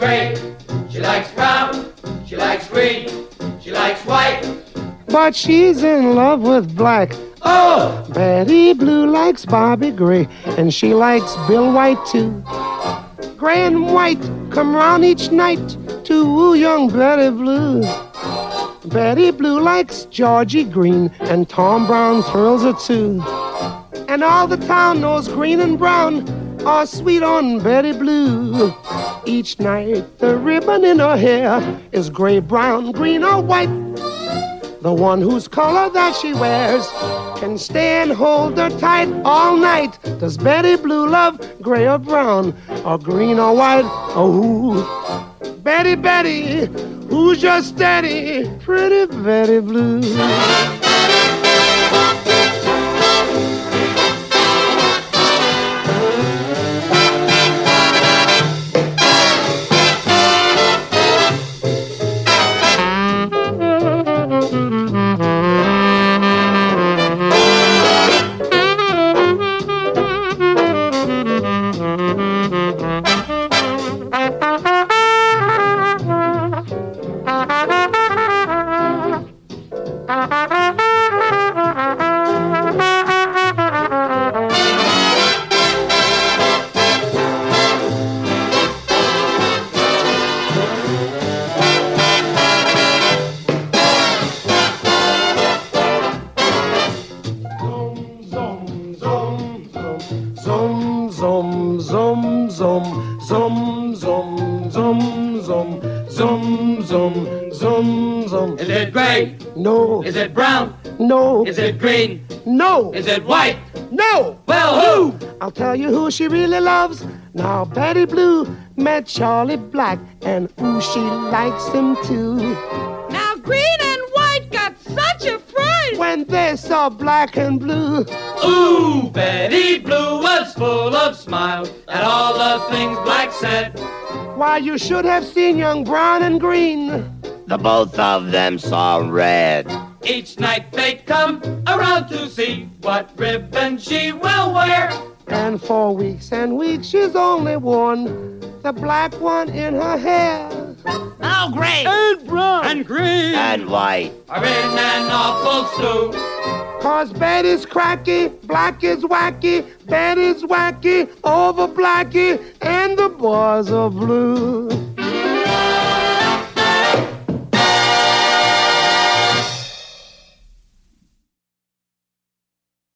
gray, she likes brown, she likes green, she likes white. But she's in love with black. Oh! Betty Blue likes Bobby Gray, and she likes Bill White too. Gray and White come round each night to woo young Betty Blue. Betty Blue likes Georgie Green, and Tom Brown thrills her too. And all the town knows Green and Brown are sweet on Betty Blue. Each night the ribbon in her hair is gray, brown, green, or white. The one whose color that she wears can stay and hold her tight all night. Does Betty Blue love gray or brown, or green or white, or who? Betty, Betty, who's your steady, pretty Betty Blue? Is it gray? No. Is it brown? No. Is it green? No. Is it white? No. Well, who? I'll tell you who she really loves. Now Betty Blue met Charlie Black, and ooh, she likes him too. Now green and white got such a fright When they saw black and blue. Ooh, Betty Blue was full of smiles at all the things Black said. Why, you should have seen young Brown and Green. The both of them saw red. Each night they'd come around to see what ribbon she will wear. And for weeks and weeks she's only worn the black one in her hair. Now gray And brown. And green and white. are in an awful stew. 'Cause Betty's cracky, Black is wacky, Betty's wacky over Blackie, and the boys are blue.